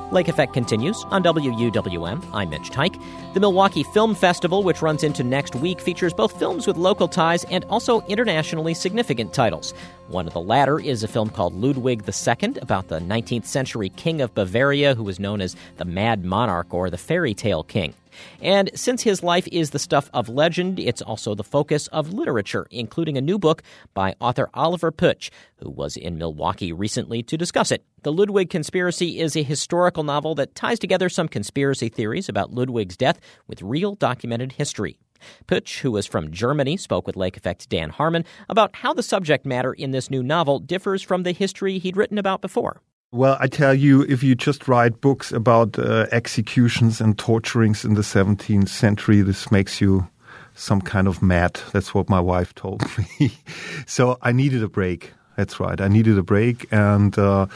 Lake Effect continues on WUWM. I'm Mitch Tyke. The Milwaukee Film Festival, which runs into next week, features both films with local ties and also internationally significant titles. One of the latter is a film called Ludwig II, about the 19th century king of Bavaria who was known as the Mad Monarch or the Fairy Tale King. And since his life is the stuff of legend, it's also the focus of literature, including a new book by author Oliver Putsch, who was in Milwaukee recently to discuss it. The Ludwig Conspiracy is a historical novel that ties together some conspiracy theories about Ludwig's death with real documented history. Putsch, who is from Germany, spoke with Lake Effect's Dan Harmon about how the subject matter in this new novel differs from the history he'd written about before. Well, I tell you, if you just write books about executions and torturings in the 17th century, this makes you some kind of mad. That's what my wife told me. So I needed a break. That's right. I needed a break. And,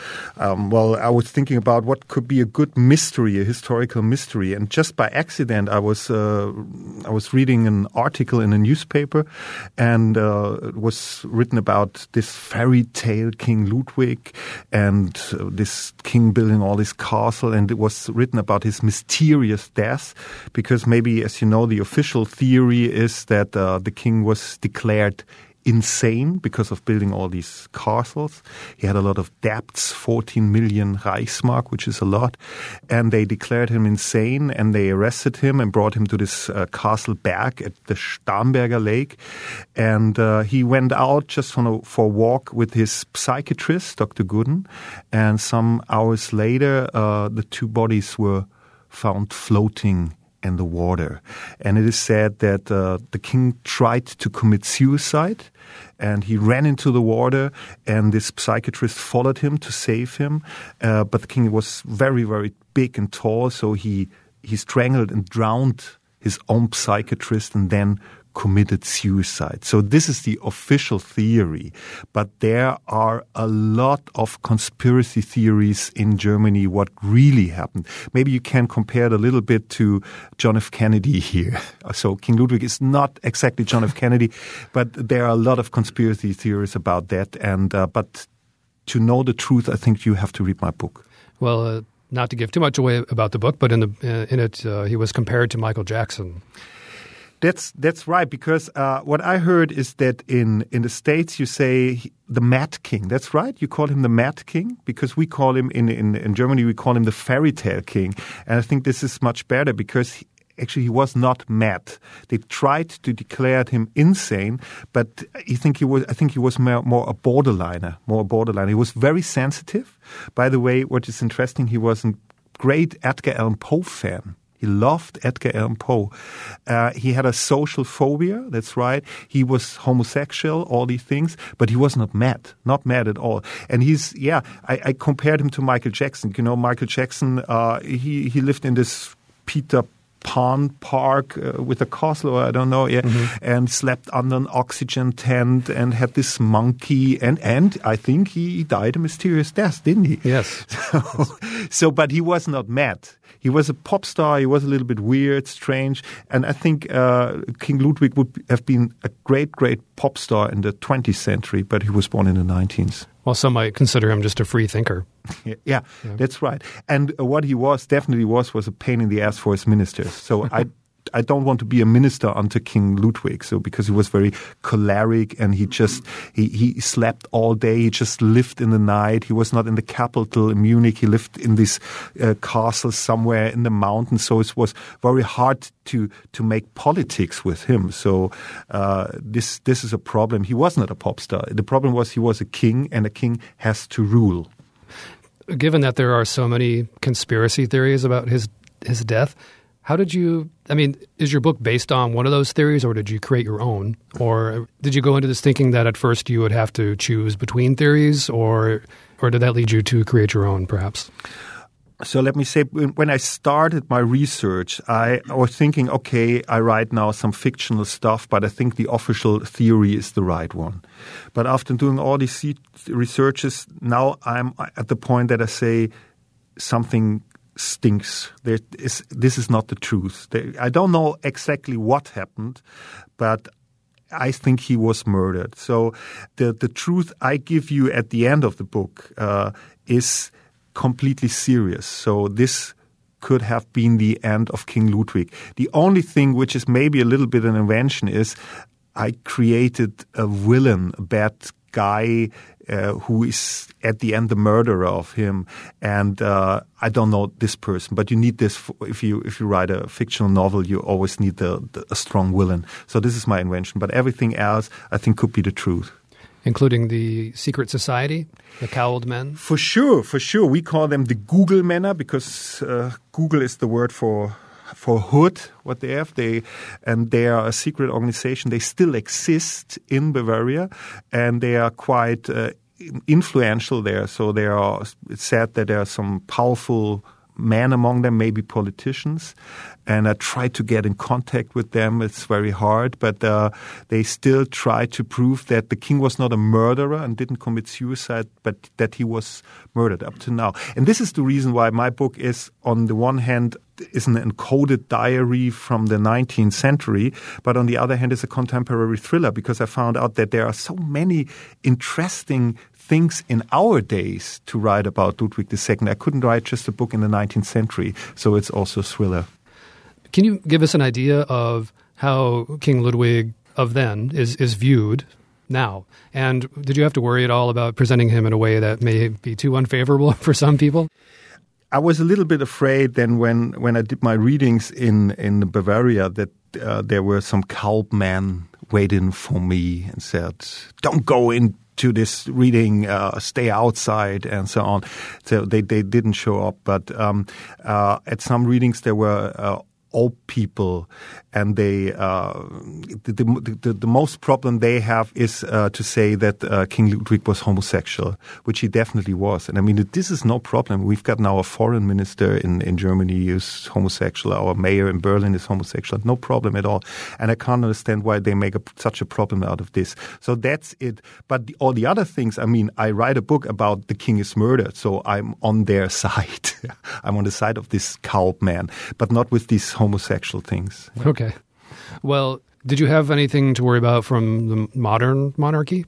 I was thinking about what could be a good mystery, a historical mystery. And just by accident, I was reading an article in a newspaper, and it was written about this fairy tale King Ludwig and this king building all this castle. And it was written about his mysterious death, because maybe, as you know, the official theory is that the king was declared insane because of building all these castles. He had a lot of debts, 14 million Reichsmark, which is a lot. And they declared him insane, and they arrested him and brought him to this castle Berg at the Starnberger Lake. And he went out just for a walk with his psychiatrist, Dr. Gooden. And some hours later, the two bodies were found floating in the water. And it is said that the king tried to commit suicide, and he ran into the water, and this psychiatrist followed him to save him. But the king was very, very big and tall, so he strangled and drowned his own psychiatrist and then committed suicide. So this is the official theory. But there are a lot of conspiracy theories in Germany what really happened. Maybe you can compare it a little bit to John F. Kennedy here. So King Ludwig is not exactly John F. Kennedy, but there are a lot of conspiracy theories about that. And but to know the truth, I think you have to read my book. Well, not to give too much away about the book, but in it he was compared to Michael Jackson. That's right, because what I heard is that in the States you say the Mad King. That's right. You call him the Mad King, because we call him in Germany, we call him the Fairy Tale King. And I think this is much better, because actually he was not mad. They tried to declare him insane, but I think he was more a borderliner. He was very sensitive. By the way, what is interesting, he was a great Edgar Allan Poe fan. He loved Edgar Allan Poe. He had a social phobia, that's right. He was homosexual, all these things, but he was not mad at all. And I compared him to Michael Jackson. You know, Michael Jackson, he lived in this Peter Pan park with a castle, or I don't know, and slept under an oxygen tent and had this monkey, and I think he died a mysterious death, didn't he? Yes. But he was not mad. He was a pop star. He was a little bit weird, strange, and I think King Ludwig would have been a great pop star in the 20th century, but he was born in the 19th. Well, some might consider him just a free thinker. Yeah, that's right. And what he definitely was a pain in the ass for his ministers. So I don't want to be a minister under King Ludwig. So because he was very choleric, and he slept all day. He just lived in the night. He was not in the capital in Munich. He lived in this castle somewhere in the mountains. So it was very hard to make politics with him. So this is a problem. He was not a pop star. The problem was he was a king, and a king has to rule. Given that there are so many conspiracy theories about his death, how did you, is your book based on one of those theories, or did you create your own? Or did you go into this thinking that at first you would have to choose between theories, or did that lead you to create your own, perhaps? So let me say, when I started my research, I was thinking, okay, I write now some fictional stuff, but I think the official theory is the right one. But after doing all these researches, now I'm at the point that I say something stinks. This is not the truth. I don't know exactly what happened, but I think he was murdered. So the truth I give you at the end of the book is completely serious. So this could have been the end of King Ludwig. The only thing which is maybe a little bit an invention is I created a villain, a bad guy who is at the end the murderer of him, and I don't know this person. But you need this if you write a fictional novel. You always need a strong villain. So this is my invention. But everything else, I think, could be the truth. Including the secret society, the cowled men? For sure. We call them the Google Männer because Google is the word for hood, what they have. They are a secret organization. They still exist in Bavaria, and they are quite influential there. So it's said that there are some powerful men among them, maybe politicians. And I try to get in contact with them. It's very hard, but they still try to prove that the king was not a murderer and didn't commit suicide, but that he was murdered up to now. And this is the reason why my book is, on the one hand, is an encoded diary from the 19th century, but on the other hand, is a contemporary thriller, because I found out that there are so many interesting things in our days to write about Ludwig II. I couldn't write just a book in the 19th century, so it's also a thriller. Can you give us an idea of how King Ludwig of then is viewed now? And did you have to worry at all about presenting him in a way that may be too unfavorable for some people? I was a little bit afraid then when I did my readings in Bavaria that there were some cowled men waiting for me and said, "Don't go into this reading, stay outside," and so on. So they didn't show up. But at some readings there were old people, and they the most problem they have is to say that King Ludwig was homosexual, which he definitely was. And I mean, this is no problem. We've got now a foreign minister in Germany who's homosexual. Our mayor in Berlin is homosexual. No problem at all. And I can't understand why they make such a problem out of this. So that's it. But all the other things, I mean, I write a book about the king is murdered, so I'm on their side. I'm on the side of this cowled man, but not with these homosexual things. Okay. Well, did you have anything to worry about from the modern monarchy?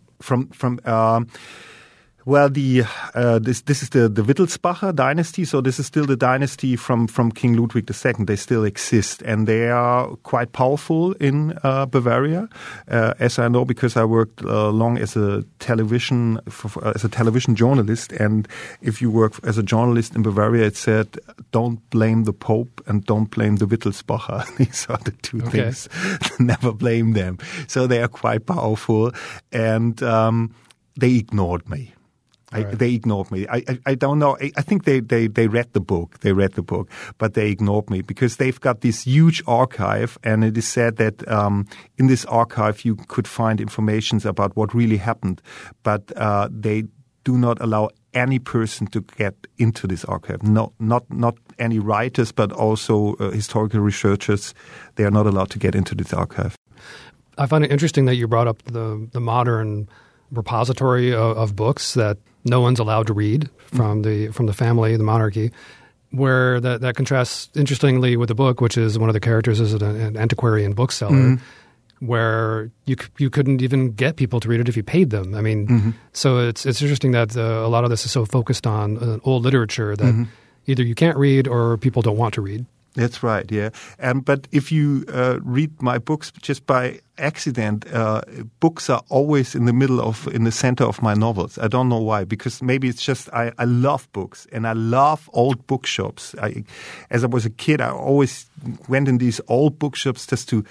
Well, this is the Wittelsbacher dynasty, so this is still the dynasty from King Ludwig II. They still exist, and they are quite powerful in Bavaria, as I know, because I worked long as a television journalist. And if you work as a journalist in Bavaria, it said, "Don't blame the Pope and don't blame the Wittelsbacher." These are the two things. Never blame them. So they are quite powerful, and they ignored me. They ignored me. I don't know. I think they read the book. They read the book, but they ignored me because they've got this huge archive, and it is said that in this archive you could find information about what really happened, but they do not allow any person to get into this archive. No, not any writers, but also historical researchers. They are not allowed to get into this archive. I find it interesting that you brought up the modern repository of books that no one's allowed to read from the family, the monarchy, where that contrasts interestingly with the book, which is one of the characters is an antiquarian bookseller, where you couldn't even get people to read it if you paid them. I mean, so it's interesting that a lot of this is so focused on old literature that either you can't read or people don't want to read. That's right, yeah. But if you read my books just by accident, books are always in the center of my novels. I don't know why, because maybe it's just I love books and I love old bookshops. As I was a kid, I always went in these old bookshops just to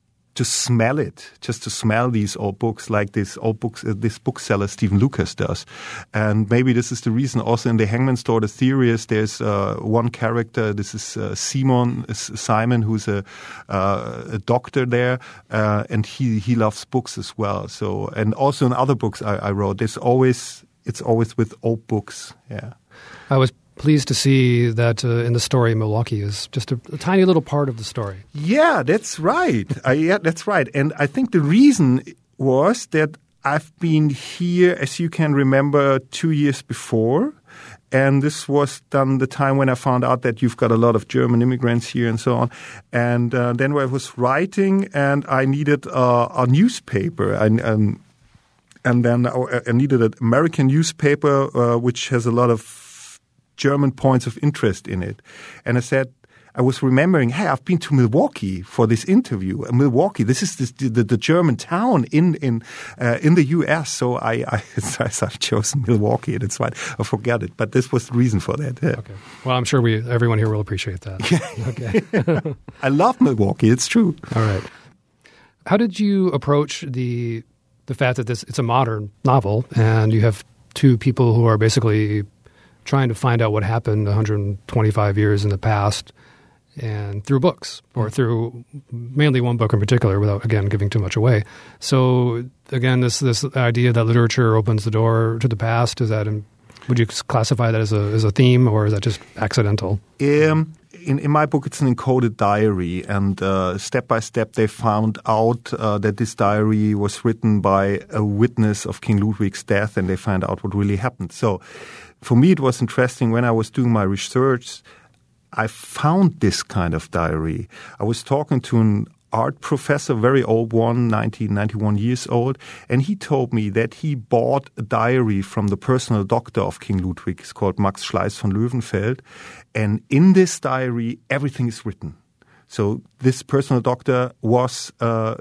smell it, just to smell these old books, like this bookseller Stephen Lucas does. And maybe this is the reason also in the Hangman Store, the theory is there's one character, this is Simon, who's a doctor there, and he loves books as well. So, and also in other books I wrote, it's always with old books, yeah. I was pleased to see that in the story, Milwaukee is just a tiny little part of the story. Yeah, that's right. That's right. And I think the reason was that I've been here, as you can remember, 2 years before. And this was done the time when I found out that you've got a lot of German immigrants here and so on. And then I was writing and I needed a newspaper. And then I needed an American newspaper which has a lot of German points of interest in it. And I was remembering, hey, I've been to Milwaukee for this interview. Milwaukee, this is the German town in the U.S. So I've chosen Milwaukee. That's why I forgot it. But this was the reason for that. Yeah. Okay. Well, I'm sure everyone here will appreciate that. Okay. I love Milwaukee. It's true. All right. How did you approach the fact that it's a modern novel and you have two people who are basically trying to find out what happened 125 years in the past, and through books, or through mainly one book in particular, without, again, giving too much away. So, again, this idea that literature opens the door to the past, would you classify that as a theme, or is that just accidental? In my book, it's an encoded diary, and step by step they found out that this diary was written by a witness of King Ludwig's death, and they find out what really happened. So for me, it was interesting when I was doing my research. I found this kind of diary. I was talking to an art professor, very old one, 91 years old, and he told me that he bought a diary from the personal doctor of King Ludwig. It's called Max Schleiss von Löwenfeld. And in this diary, everything is written. So this personal doctor was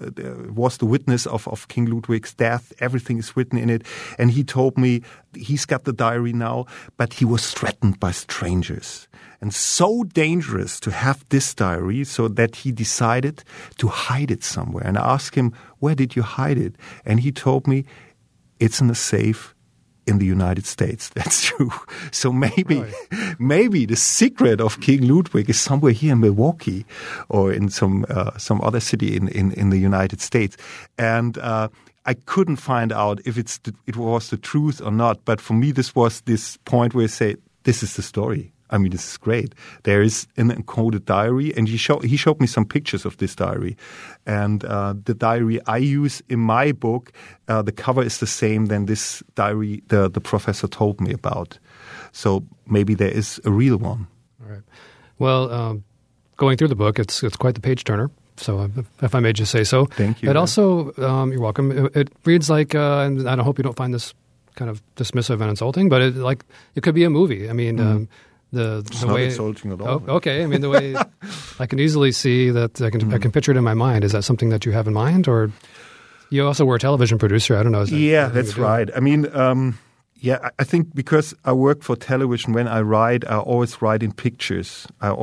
the witness of King Ludwig's death. Everything is written in it. And he told me he's got the diary now, but he was threatened by strangers. And so dangerous to have this diary, so that he decided to hide it somewhere. And I asked him, where did you hide it? And he told me, it's in a safe in the United States. That's true. So maybe the secret of King Ludwig is somewhere here in Milwaukee or in some other city in the United States. And I couldn't find out if it was the truth or not. But for me, this was this point where I say, this is the story. I mean, this is great. There is an encoded diary, and he showed me some pictures of this diary. And the diary I use in my book, the cover is the same than this diary the professor told me about. So maybe there is a real one. All right. Well, going through the book, it's quite the page turner. So if I may just say so. Thank you. It also, you're welcome. It reads like, and I hope you don't find this kind of dismissive and insulting, but it could be a movie. I mean, It's the not way insulting at all. Oh, okay. I mean, the way I can easily see that I can picture it in my mind. Is that something that you have in mind, or you also were a television producer? I don't know. That's right. I mean, I think because I work for television, when I write, I always write in pictures.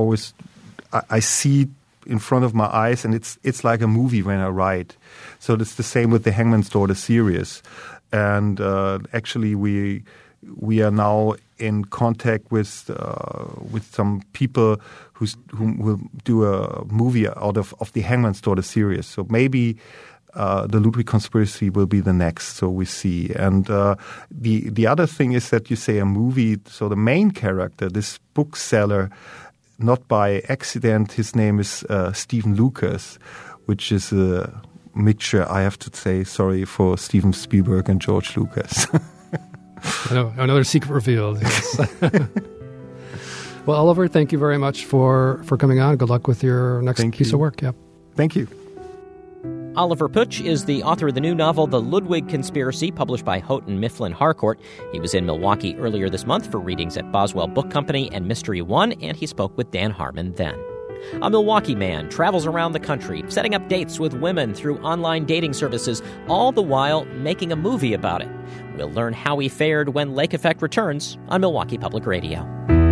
I see in front of my eyes, and it's like a movie when I write. So it's the same with the Hangman's Daughter series, and actually we are now in contact with some people who will do a movie out of the Hangman's Daughter series. So maybe the Ludwig Conspiracy will be the next. So we see. And the other thing is that you say a movie. So the main character, this bookseller, not by accident, his name is Stephen Lucas, which is a mixture. I have to say sorry for Steven Spielberg and George Lucas. I know, another secret revealed. Yes. Well, Oliver, thank you very much for coming on. Good luck with your next piece of work. Yeah. Thank you. Oliver Putsch is the author of the new novel, The Ludwig Conspiracy, published by Houghton Mifflin Harcourt. He was in Milwaukee earlier this month for readings at Boswell Book Company and Mystery One, and he spoke with Dan Harmon then. A Milwaukee man travels around the country, setting up dates with women through online dating services, all the while making a movie about it. We'll learn how he fared when Lake Effect returns on Milwaukee Public Radio.